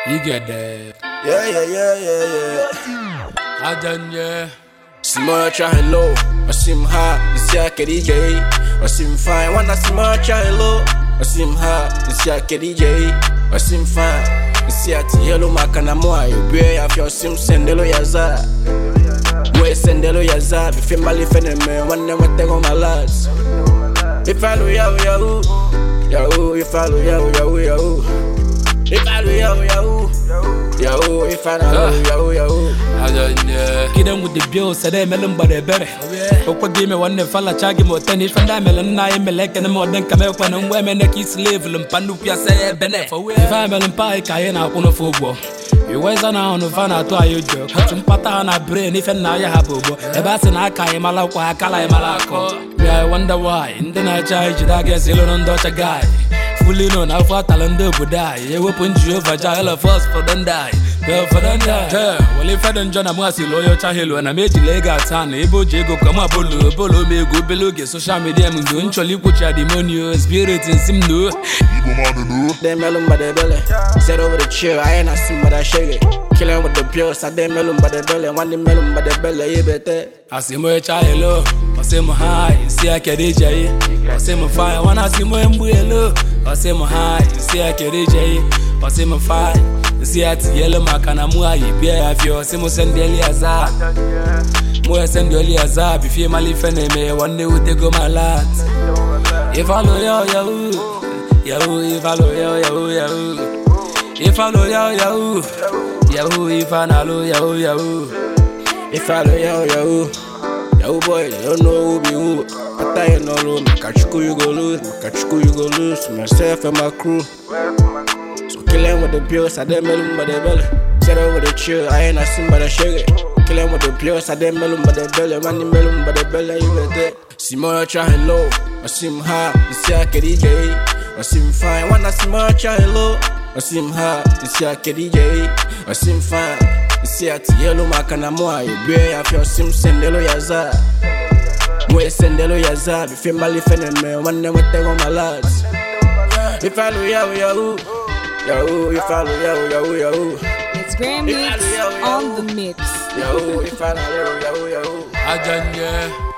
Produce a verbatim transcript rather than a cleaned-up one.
You get that? Yeah, yeah, yeah, yeah, yeah. I done, yeah. Small trying low, I seem high, this year D J. I seem fine, when I small trying low, I seem high, this year D J. I seem fine, this year yellow makana moa, you bear of your sim sendelo yaza. Boy sendelo yaza, if you mali feneme, one them what they on my lads. If I know yahoo yahoo, yahoo, if I know yahoo yahoo yahoo. If I know yahoo yahoo, yahoo, if I know yahoo yahoo. I done, yeah. Get them with the bills, say they melon but they better. Opa give me one fella chagi mo tennis from that melon na me like and more than come up when I'm women that keep level and panupia say bene. If I melon pie kayena on football. You was on on the fan at why you joke. Some pattern I brain if and now you have bobo. A bass and I kay malakwa kala malako. I wonder why in the night I I guess you don't dodge a guy. Fully known how far talent would die. You open you over jail first for them die. Girl for them die. Well, if I don't join a mercy lawyer, Chahilo, and I made you leg out town, Ebo Jago, come up, Bolo, Bolo, me go below, get social media, and don't you look your demonio, spirit in sim no. They melon by the belly. Set over the chair, I ain't a sim, but I shake it. Killing with the pills, I they melon by the belly, one the melon by the belly, you better. I see my child, I see my high, see I can D J. I see my fire, when I see my umbrella. I see my high, see I can D J. I see my fire, see I yellow makana mua, you bear of your Simo Sendeli Azar. More Sendeli Azar, if you mali feneme, one day would they go my lads. If I know yo yahoo, yahoo, if I know yo yahoo, yahoo. If I know yo yahoo, yahoo, if I know yahoo, yahoo. If I know yo yahoo, yahoo boy, you don't know who be who. I tell you no loan, catch you you go lose, catch you you go lose. Myself and my crew. So kill him with the pills, I dem melon by the belly. Set over the chill, I ain't a sim but I shake it. Kill him with the pills, I dem melon by the belly. Man the melon by the belly, you better. See more trying low, I seem high, this year D J. I seem fine, when I see more trying low, I seem high, this year D J. I seem fine. See at yellow makana moa, you bear of your sim sendelo yaza. Boy sendelo yaza, if you mali feneme, one them what they on my lads. If I know yahoo yahoo, yahoo, if I know yahoo yahoo yahoo. It's Grand Mix on the mix. Yahoo, if I know yahoo yahoo yahoo. I done, yeah.